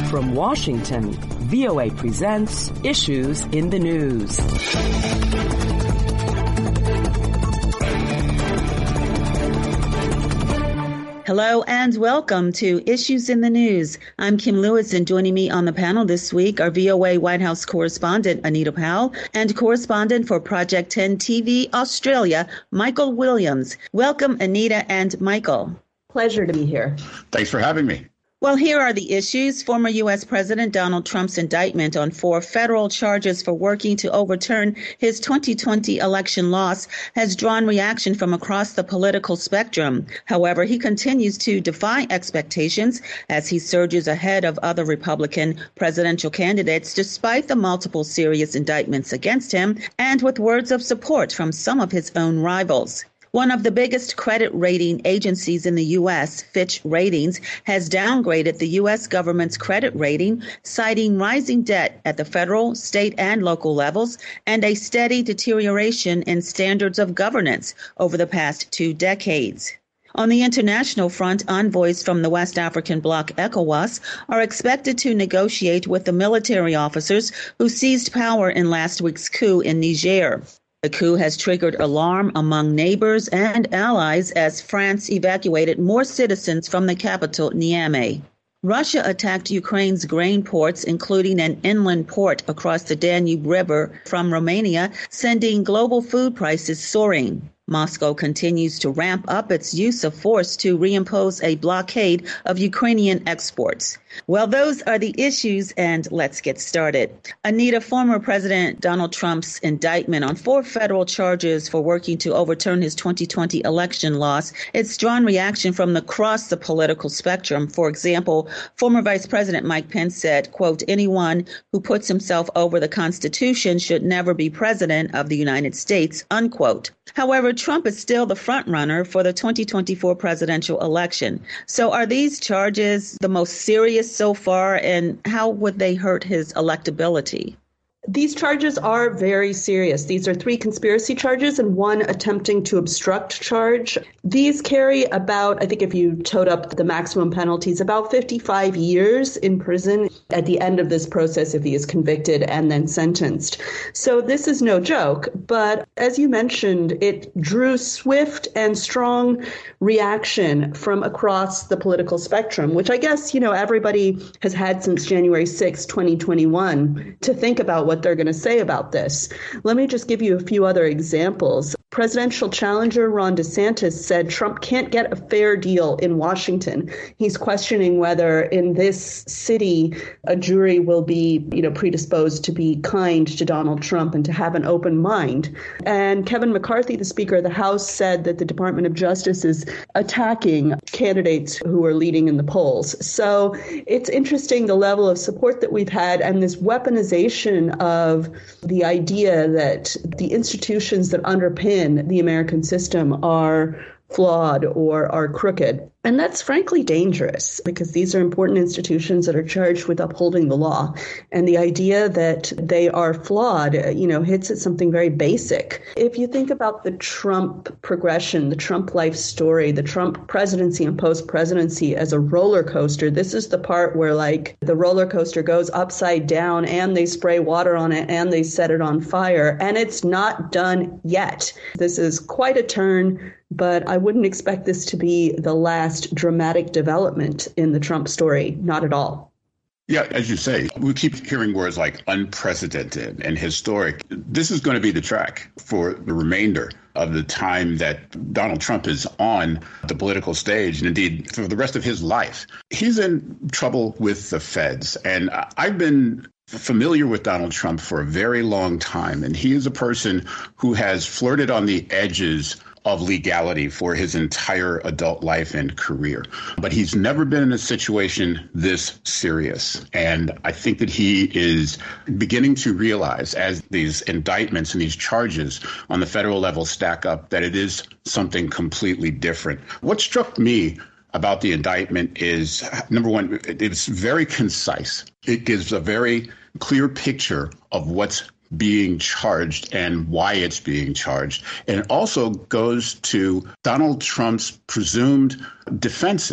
From Washington, VOA presents Issues in the News. Hello and welcome to Issues in the News. I'm Kim Lewis, and joining me on the panel this week are VOA White House correspondent Anita Powell and correspondent for Project 10 TV Australia, Michael Williams. Welcome, Anita and Michael. Pleasure to be here. Thanks for having me. Well, here are the issues. Former U.S. President Donald Trump's indictment on 4 federal charges for working to overturn his 2020 election loss has drawn reaction from across the political spectrum. However, he continues to defy expectations as he surges ahead of other Republican presidential candidates, despite the multiple serious indictments against him and with words of support from some of his own rivals. One of the biggest credit rating agencies in the U.S., Fitch Ratings, has downgraded the U.S. government's credit rating, citing rising debt at the federal, state, and local levels, and a steady deterioration in standards of governance over the past 2 decades. On the international front, envoys from the West African bloc ECOWAS are expected to negotiate with the military officers who seized power in last week's coup in Niger. The coup has triggered alarm among neighbors and allies as France evacuated more citizens from the capital, Niamey. Russia attacked Ukraine's grain ports, including an inland port across the Danube River from Romania, sending global food prices soaring. Moscow continues to ramp up its use of force to reimpose a blockade of Ukrainian exports. Well, those are the issues, and let's get started. Anita, former President Donald Trump's indictment on 4 federal charges for working to overturn his 2020 election loss, it's drawn reaction from across the political spectrum. For example, former Vice President Mike Pence said, quote, "Anyone who puts himself over the Constitution should never be president of the United States," unquote. However, Trump is still the front runner for the 2024 presidential election. So are these charges the most serious so far, and how would they hurt his electability? These charges are very serious. These are 3 conspiracy charges and 1 attempting to obstruct charge. These carry about, I think if you total up the maximum penalties, about 55 years in prison at the end of this process if he is convicted and then sentenced. So this is no joke. But as you mentioned, it drew swift and strong reaction from across the political spectrum, which I guess, everybody has had since January 6, 2021 to think about what they're going to say about this. Let me just give you a few other examples. Presidential challenger Ron DeSantis said Trump can't get a fair deal in Washington. He's questioning whether in this city a jury will be, predisposed to be kind to Donald Trump and to have an open mind. And Kevin McCarthy, the Speaker of the House, said that the Department of Justice is attacking candidates who are leading in the polls. So it's interesting the level of support that we've had and this weaponization of the idea that the institutions that underpin the American system are flawed or are crooked. And that's frankly dangerous because these are important institutions that are charged with upholding the law. And the idea that they are flawed, hits at something very basic. If you think about the Trump progression, the Trump life story, the Trump presidency and post-presidency as a roller coaster, this is the part where the roller coaster goes upside down and they spray water on it and they set it on fire. And it's not done yet. This is quite a turn, but I wouldn't expect this to be the last dramatic development in the Trump story. Not at all. Yeah, as you say, we keep hearing words like unprecedented and historic. This is going to be the track for the remainder of the time that Donald Trump is on the political stage, and indeed for the rest of his life. He's in trouble with the feds, and I've been familiar with Donald Trump for a very long time, and he is a person who has flirted on the edges of legality for his entire adult life and career. But he's never been in a situation this serious. And I think that he is beginning to realize, as these indictments and these charges on the federal level stack up, that it is something completely different. What struck me about the indictment is, number one, it's very concise. It gives a very clear picture of what's being charged and why it's being charged. And it also goes to Donald Trump's presumed defenses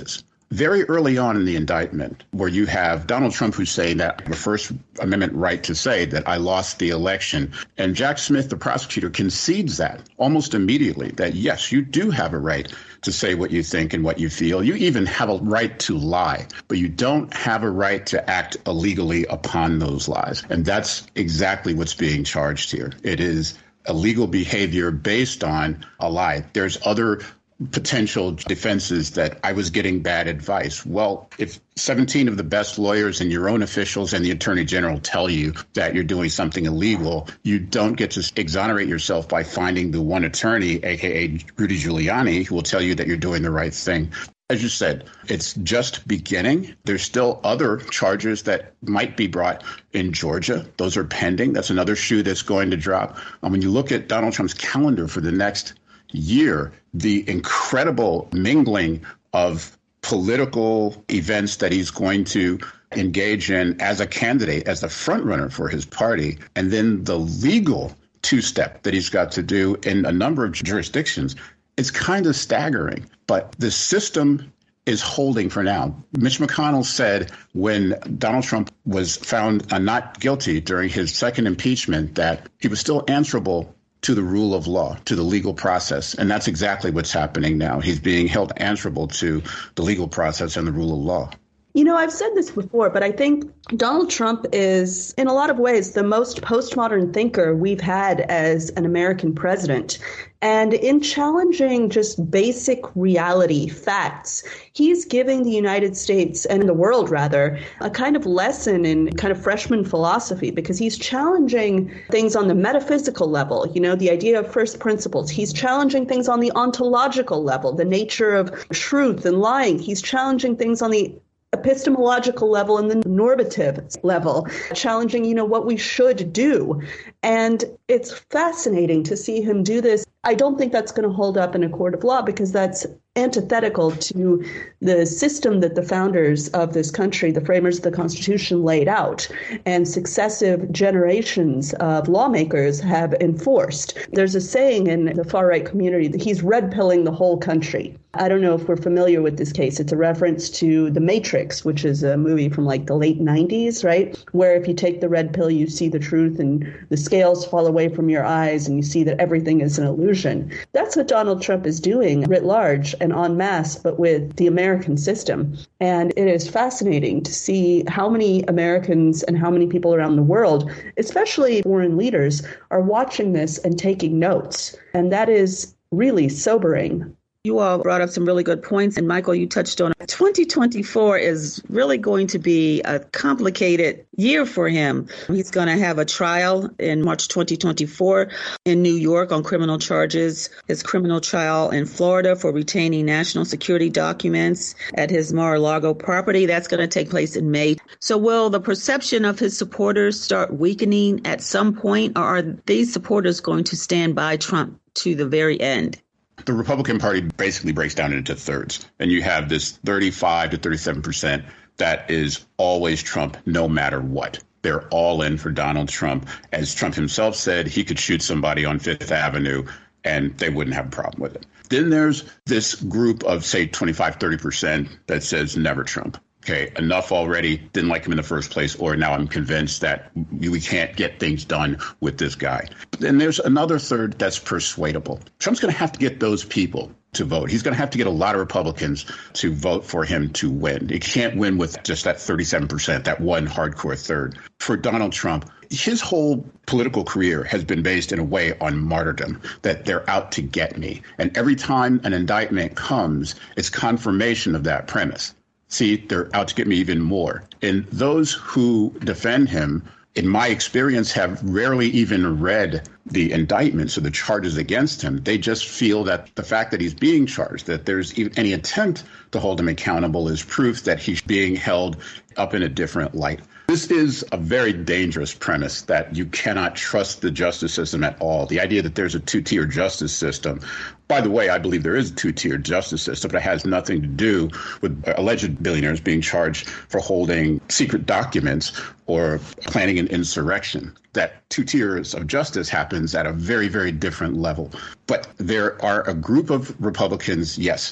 very early on in the indictment, where you have Donald Trump who's saying that the First Amendment right to say that I lost the election. And Jack Smith, the prosecutor, concedes that almost immediately, that yes, you do have a right to say what you think and what you feel. You even have a right to lie, but you don't have a right to act illegally upon those lies. And that's exactly what's being charged here. It is illegal behavior based on a lie. There's other potential defenses that I was getting bad advice. Well, if 17 of the best lawyers and your own officials and the attorney general tell you that you're doing something illegal, you don't get to exonerate yourself by finding the one attorney, aka Rudy Giuliani, who will tell you that you're doing the right thing. As you said, it's just beginning. There's still other charges that might be brought in Georgia. Those are pending. That's another shoe that's going to drop. When you look at Donald Trump's calendar for the next year, the incredible mingling of political events that he's going to engage in as a candidate, as the front runner for his party, and then the legal two-step that he's got to do in a number of jurisdictions, it's kind of staggering. But the system is holding for now. Mitch McConnell said when Donald Trump was found not guilty during his second impeachment that he was still answerable to the rule of law, to the legal process. And that's exactly what's happening now. He's being held answerable to the legal process and the rule of law. You know, I've said this before, but I think Donald Trump is, in a lot of ways, the most postmodern thinker we've had as an American president. And in challenging just basic reality, facts, he's giving the United States and the world, rather, a kind of lesson in kind of freshman philosophy, because he's challenging things on the metaphysical level, you know, the idea of first principles. He's challenging things on the ontological level, the nature of truth and lying. He's challenging things on the epistemological level and the normative level, challenging, you know, what we should do. And it's fascinating to see him do this. I don't think that's going to hold up in a court of law because that's antithetical to the system that the founders of this country, the framers of the Constitution, laid out and successive generations of lawmakers have enforced. There's a saying in the far-right community that he's red-pilling the whole country. I don't know if we're familiar with this case. It's a reference to The Matrix, which is a movie from like the late 90s, right? Where if you take the red pill, you see the truth and the scales fall away from your eyes and you see that everything is an illusion. That's what Donald Trump is doing writ large and en masse, but with the American system. And it is fascinating to see how many Americans and how many people around the world, especially foreign leaders, are watching this and taking notes. And that is really sobering. You all brought up some really good points. And Michael, you touched on it. 2024 is really going to be a complicated year for him. He's going to have a trial in March 2024 in New York on criminal charges, his criminal trial in Florida for retaining national security documents at his Mar-a-Lago property. That's going to take place in May. So will the perception of his supporters start weakening at some point, or are these supporters going to stand by Trump to the very end? The Republican Party basically breaks down into thirds, and you have this 35 to 37% that is always Trump no matter what. They're all in for Donald Trump. As Trump himself said, he could shoot somebody on Fifth Avenue and they wouldn't have a problem with it. Then there's this group of, say, 25, 30% that says never Trump. Okay, enough already, didn't like him in the first place, or now I'm convinced that we can't get things done with this guy. But then there's another third that's persuadable. Trump's going to have to get those people to vote. He's going to have to get a lot of Republicans to vote for him to win. He can't win with just that 37%, that one hardcore third. For Donald Trump, his whole political career has been based in a way on martyrdom, that they're out to get me. And every time an indictment comes, it's confirmation of that premise. See, they're out to get me even more. And those who defend him, in my experience, have rarely even read the indictments or the charges against him. They just feel that the fact that he's being charged, that there's even any attempt to hold him accountable is proof that he's being held up in a different light. This is a very dangerous premise that you cannot trust the justice system at all. The idea that there's a two-tier justice system. By the way, I believe there is a two-tier justice system, but it has nothing to do with alleged billionaires being charged for holding secret documents or planning an insurrection. That two tiers of justice happens at a very, very different level. But there are a group of Republicans, yes,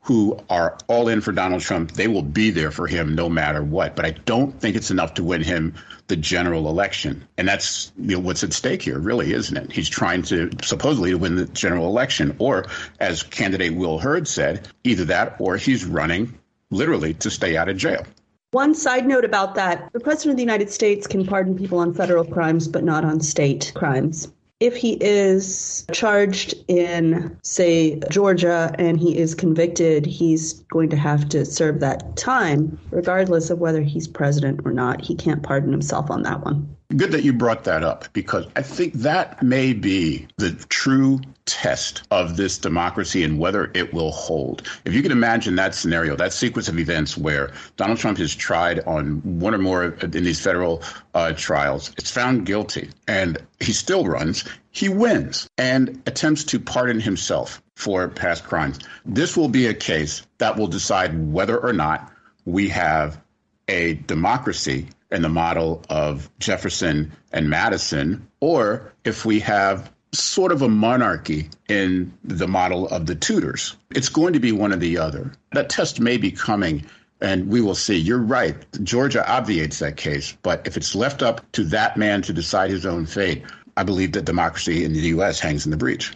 who are all in for Donald Trump. They will be there for him no matter what. But I don't think it's enough to win him the general election. And that's what's at stake here, really, isn't it? He's trying to supposedly win the general election. Or, as candidate Will Hurd said, either that or he's running literally to stay out of jail. One side note about that, the president of the United States can pardon people on federal crimes, but not on state crimes. If he is charged in, say, Georgia, and he is convicted, he's going to have to serve that time, regardless of whether he's president or not. He can't pardon himself on that one. Good that you brought that up, because I think that may be the true test of this democracy and whether it will hold. If you can imagine that scenario, that sequence of events where Donald Trump is tried on one or more in these federal trials, it's found guilty, and he still runs, he wins, and attempts to pardon himself for past crimes. This will be a case that will decide whether or not we have a democracy in the model of Jefferson and Madison, or if we have sort of a monarchy in the model of the Tudors. It's going to be one or the other. That test may be coming, and we will see. You're right. Georgia obviates that case. But if it's left up to that man to decide his own fate, I believe that democracy in the U.S. hangs in the breach.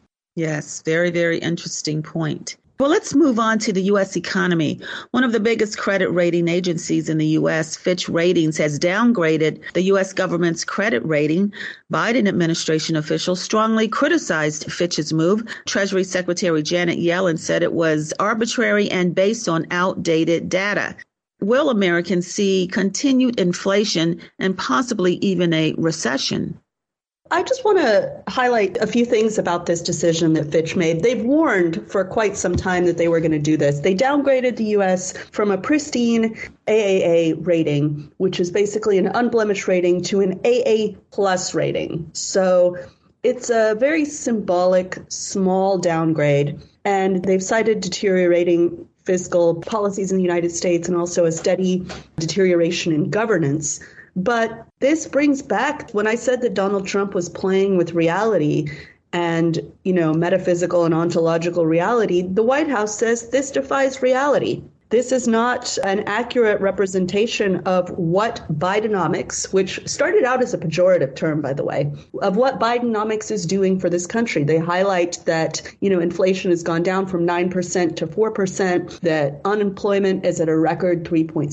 Yes, very, very interesting point. Well, let's move on to the U.S. economy. One of the biggest credit rating agencies in the U.S., Fitch Ratings, has downgraded the U.S. government's credit rating. Biden administration officials strongly criticized Fitch's move. Treasury Secretary Janet Yellen said it was arbitrary and based on outdated data. Will Americans see continued inflation and possibly even a recession? I just want to highlight a few things about this decision that Fitch made. They've warned for quite some time that they were going to do this. They downgraded the U.S. from a pristine AAA rating, which is basically an unblemished rating, to an AA plus rating. So it's a very symbolic, small downgrade. And they've cited deteriorating fiscal policies in the United States and also a steady deterioration in governance. But this brings back when I said that Donald Trump was playing with reality and, metaphysical and ontological reality. The White House says this defies reality. This is not an accurate representation of what Bidenomics, which started out as a pejorative term, by the way, of what Bidenomics is doing for this country. They highlight that, inflation has gone down from 9% to 4%, that unemployment is at a record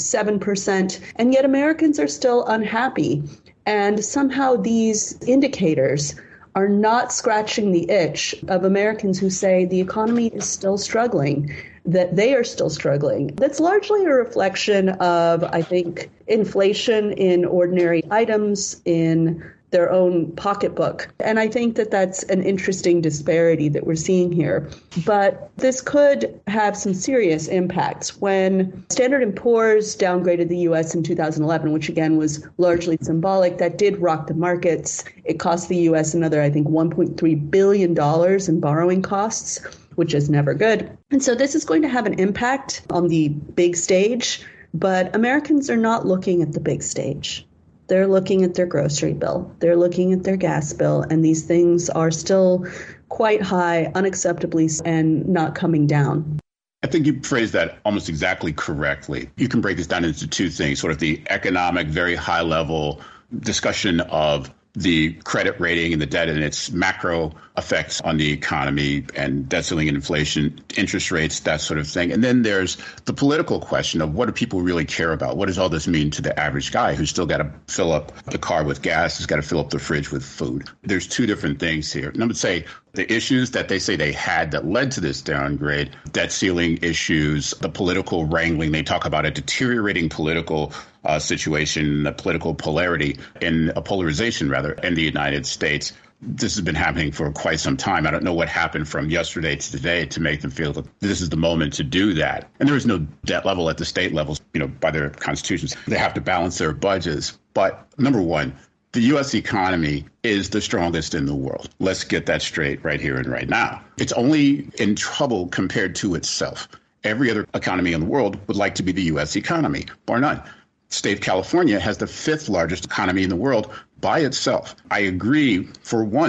3.7%, and yet Americans are still unhappy. And somehow these indicators are not scratching the itch of Americans who say the economy is still struggling, that they are still struggling. That's largely a reflection of, I think, inflation in ordinary items, in their own pocketbook. And I think that that's an interesting disparity that we're seeing here. But this could have some serious impacts. When Standard & Poor's downgraded the U.S. in 2011, which again was largely symbolic, that did rock the markets. It cost the U.S. another, I think, $1.3 billion in borrowing costs, which is never good. And so this is going to have an impact on the big stage, but Americans are not looking at the big stage. They're looking at their grocery bill. They're looking at their gas bill. And these things are still quite high, unacceptably, and not coming down. I think you phrased that almost exactly correctly. You can break this down into two things, sort of the economic, very high level discussion of the credit rating and the debt and its macro effects on the economy and debt ceiling and inflation, interest rates, that sort of thing. And then there's the political question of what do people really care about? What does all this mean to the average guy who's still got to fill up the car with gas, who's got to fill up the fridge with food? There's two different things here. And I would say the issues that they say they had that led to this downgrade, debt ceiling issues, the political wrangling, they talk about a deteriorating political situation, a political polarity in a polarization, rather, in the United States. This has been happening for quite some time. I don't know what happened from yesterday to today to make them feel that this is the moment to do that. And there is no debt level at the state levels, by their constitutions. They have to balance their budgets. But number one, the U.S. economy is the strongest in the world. Let's get that straight right here and right now. It's only in trouble compared to itself. Every other economy in the world would like to be the U.S. economy, bar none. State of California has the fifth largest economy in the world by itself. I agree for once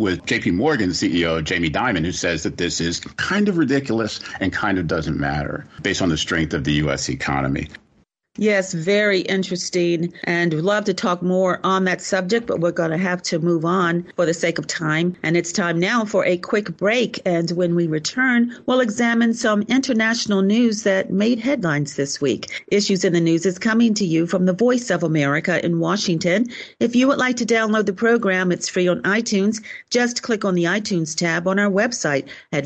with JP Morgan CEO Jamie Dimon, who says that this is kind of ridiculous and kind of doesn't matter based on the strength of the U.S. economy. Yes, very interesting. And we'd love to talk more on that subject, but we're going to have to move on for the sake of time. And it's time now for a quick break. And when we return, we'll examine some international news that made headlines this week. Issues in the News is coming to you from the Voice of America in Washington. If you would like to download the program, it's free on iTunes. Just click on the iTunes tab on our website at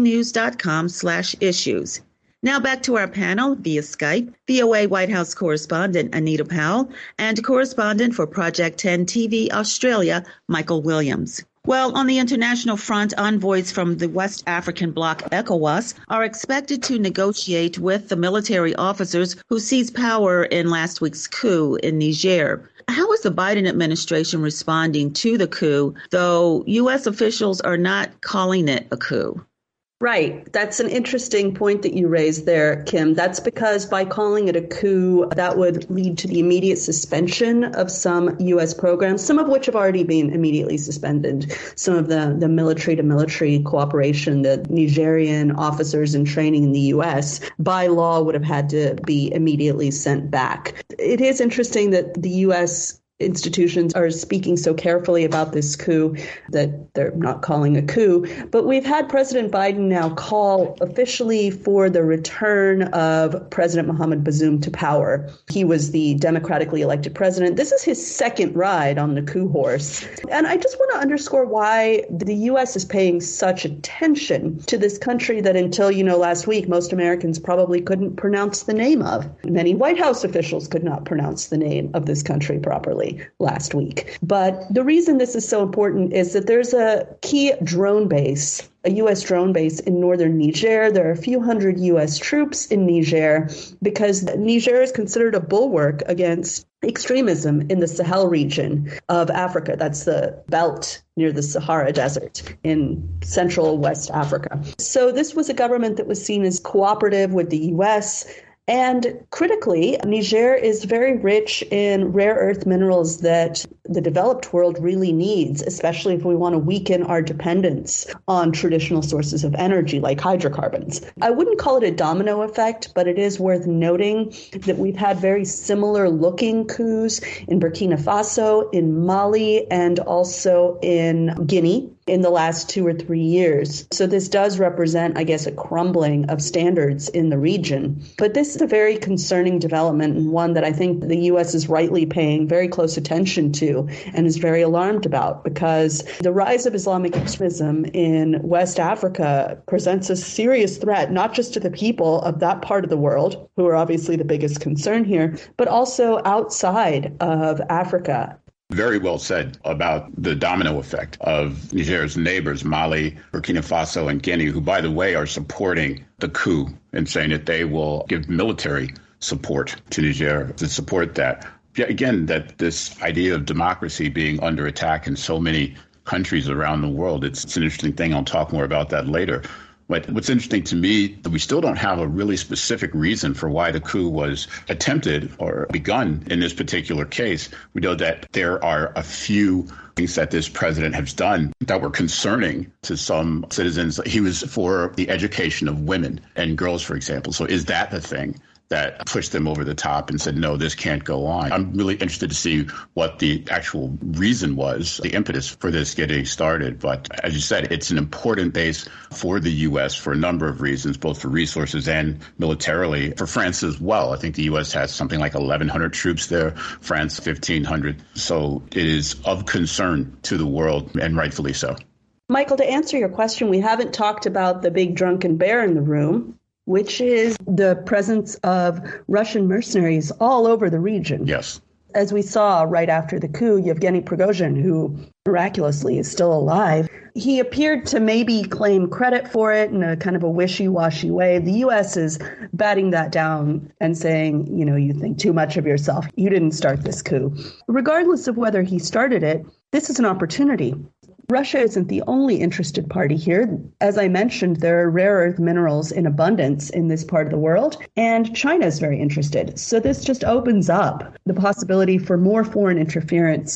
voanews.com/issues. Now back to our panel via Skype, VOA White House correspondent Anita Powell and correspondent for Project 10 TV Australia, Michael Williams. Well, on the international front, envoys from the West African bloc ECOWAS are expected to negotiate with the military officers who seized power in last week's coup in Niger. How is the Biden administration responding to the coup, though U.S. officials are not calling it a coup? Right. That's an interesting point that you raised there, Kim. That's because by calling it a coup, that would lead to the immediate suspension of some U.S. programs, some of which have already been immediately suspended. Some of the military-to-military cooperation, the Nigerian officers in training in the U.S., by law would have had to be immediately sent back. It is interesting that the U.S. institutions are speaking so carefully about this coup that they're not calling a coup. But we've had President Biden now call officially for the return of President Mohamed Bazoum to power. He was the democratically elected president. This is his second ride on the coup horse. And I just want to underscore why the U.S. is paying such attention to this country that until, last week, most Americans probably couldn't pronounce the name of. Many White House officials could not pronounce the name of this country properly last week. But the reason this is so important is that there's a key drone base, a U.S. drone base in northern Niger. There are a few hundred U.S. troops in Niger because Niger is considered a bulwark against extremism in the Sahel region of Africa. That's the belt near the Sahara Desert in central West Africa. So this was a government that was seen as cooperative with the U.S., and critically, Niger is very rich in rare earth minerals that the developed world really needs, especially if we want to weaken our dependence on traditional sources of energy like hydrocarbons. I wouldn't call it a domino effect, but it is worth noting that we've had very similar looking coups in Burkina Faso, in Mali, and also in Guinea in the last 2 or 3 years. So this does represent, I guess, a crumbling of standards in the region. But this is a very concerning development and one that I think the U.S. is rightly paying very close attention to and is very alarmed about, because the rise of Islamic extremism in West Africa presents a serious threat, not just to the people of that part of the world, who are obviously the biggest concern here, but also outside of Africa. Very well said about the domino effect of Niger's neighbors, Mali, Burkina Faso, and Guinea, who, by the way, are supporting the coup and saying that they will give military support to Niger to support that. Yet again, that this idea of democracy being under attack in so many countries around the world, it's an interesting thing. I'll talk more about that later. But what's interesting to me, we still don't have a really specific reason for why the coup was attempted or begun in this particular case. We know that there are a few things that this president has done that were concerning to some citizens. He was for the education of women and girls, for example. So is that the thing that pushed them over the top and said, no, this can't go on? I'm really interested to see what the actual reason was, the impetus for this getting started. But as you said, it's an important base for the U.S. for a number of reasons, both for resources and militarily. For France as well. I think the U.S. has something like 1,100 troops there, France 1,500. So it is of concern to the world, and rightfully so. Michael, to answer your question, we haven't talked about the big drunken bear in the room, which is the presence of Russian mercenaries all over the region. Yes. As we saw right after the coup, Yevgeny Prigozhin, who miraculously is still alive, he appeared to maybe claim credit for it in a kind of a wishy-washy way. The U.S. is batting that down and saying, you think too much of yourself. You didn't start this coup. Regardless of whether he started it, this is an opportunity. Russia isn't the only interested party here. As I mentioned, there are rare earth minerals in abundance in this part of the world, and China is very interested. So this just opens up the possibility for more foreign interference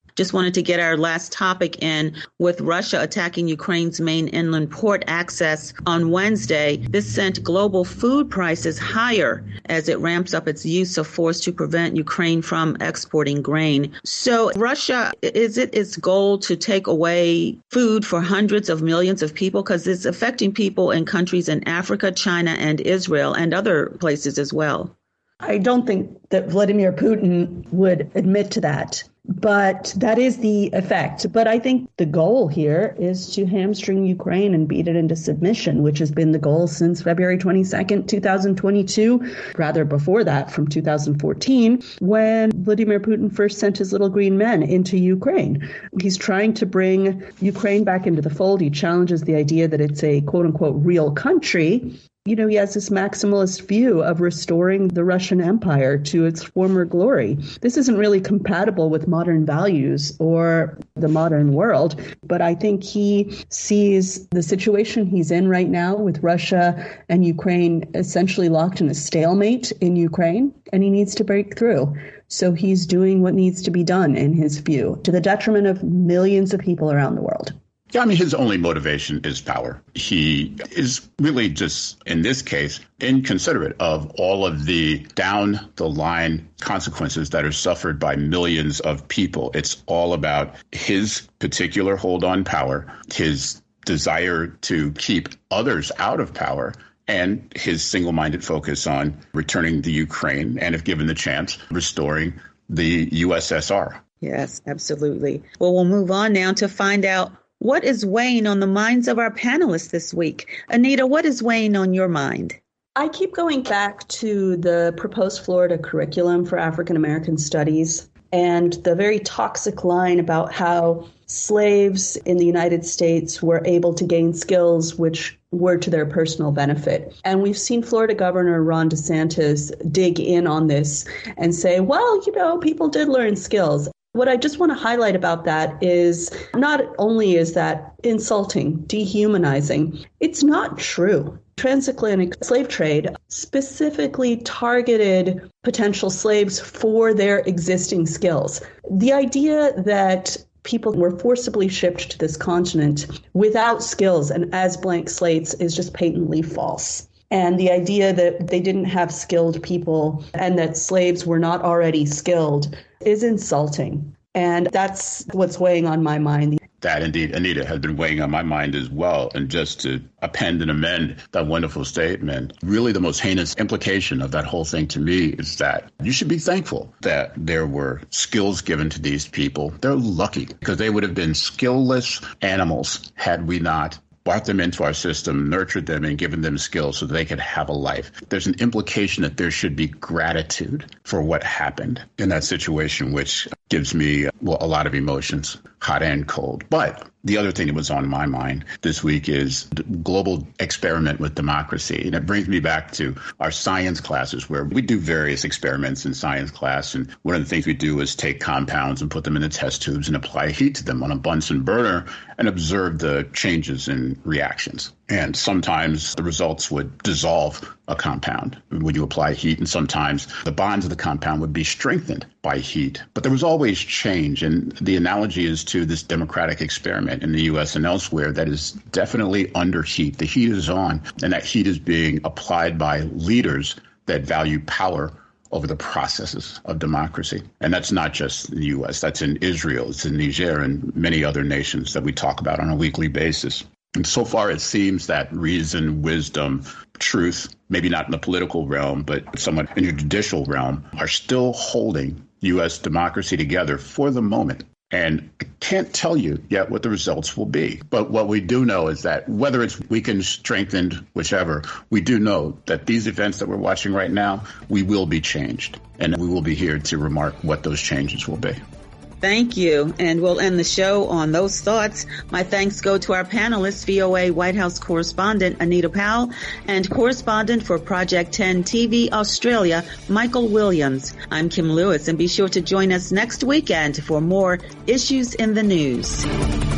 Just wanted to get our last topic in with Russia attacking Ukraine's main inland port access on Wednesday. This sent global food prices higher as it ramps up its use of force to prevent Ukraine from exporting grain. So Russia, is it its goal to take away food for hundreds of millions of people? Because it's affecting people in countries in Africa, China, and Israel, and other places as well. I don't think that Vladimir Putin would admit to that, but that is the effect. But I think the goal here is to hamstring Ukraine and beat it into submission, which has been the goal since February 22nd, 2022, rather before that, from 2014, when Vladimir Putin first sent his little green men into Ukraine. He's trying to bring Ukraine back into the fold. He challenges the idea that it's a quote unquote real country. You know, he has this maximalist view of restoring the Russian Empire to its former glory. This isn't really compatible with modern values or the modern world, but I think he sees the situation he's in right now with Russia and Ukraine essentially locked in a stalemate in Ukraine, and he needs to break through. So he's doing what needs to be done, in his view, to the detriment of millions of people around the world. Yeah, I mean, his only motivation is power. He is really just, in this case, inconsiderate of all of the down-the-line consequences that are suffered by millions of people. It's all about his particular hold on power, his desire to keep others out of power, and his single-minded focus on returning the Ukraine and, if given the chance, restoring the USSR. Yes, absolutely. Well, we'll move on now to find out what is weighing on the minds of our panelists this week. Anita, what is weighing on your mind? I keep going back to the proposed Florida curriculum for African American studies and the very toxic line about how slaves in the United States were able to gain skills which were to their personal benefit. And we've seen Florida Governor Ron DeSantis dig in on this and say, well, you know, people did learn skills. What I just want to highlight about that is not only is that insulting, dehumanizing, it's not true. Transatlantic slave trade specifically targeted potential slaves for their existing skills. The idea that people were forcibly shipped to this continent without skills and as blank slates is just patently false. And the idea that they didn't have skilled people and that slaves were not already skilled is insulting. And that's what's weighing on my mind. That indeed, Anita, has been weighing on my mind as well. And just to append and amend that wonderful statement, really the most heinous implication of that whole thing to me is that you should be thankful that there were skills given to these people. They're lucky because they would have been skillless animals had we not brought them into our system, nurtured them, and given them skills so they could have a life. There's an implication that there should be gratitude for what happened in that situation, which gives me a lot of emotions, hot and cold. But the other thing that was on my mind this week is the global experiment with democracy. And it brings me back to our science classes where we do various experiments in science class. And one of the things we do is take compounds and put them in the test tubes and apply heat to them on a Bunsen burner and observe the changes in reactions. And sometimes the results would dissolve a compound when you apply heat, and sometimes the bonds of the compound would be strengthened by heat. But there was always change, and the analogy is to this democratic experiment in the U.S. and elsewhere that is definitely under heat. The heat is on, and that heat is being applied by leaders that value power over the processes of democracy. And that's not just in the U.S., that's in Israel, it's in Niger, and many other nations that we talk about on a weekly basis. And so far, it seems that reason, wisdom, truth, maybe not in the political realm, but somewhat in the judicial realm, are still holding U.S. democracy together for the moment. And I can't tell you yet what the results will be. But what we do know is that whether it's weakened, strengthened, whichever, we do know that these events that we're watching right now, we will be changed. And we will be here to remark what those changes will be. Thank you. And we'll end the show on those thoughts. My thanks go to our panelists, VOA White House correspondent Anita Powell and correspondent for Project 10 TV Australia, Michael Williams. I'm Kim Lewis, and be sure to join us next weekend for more Issues in the News.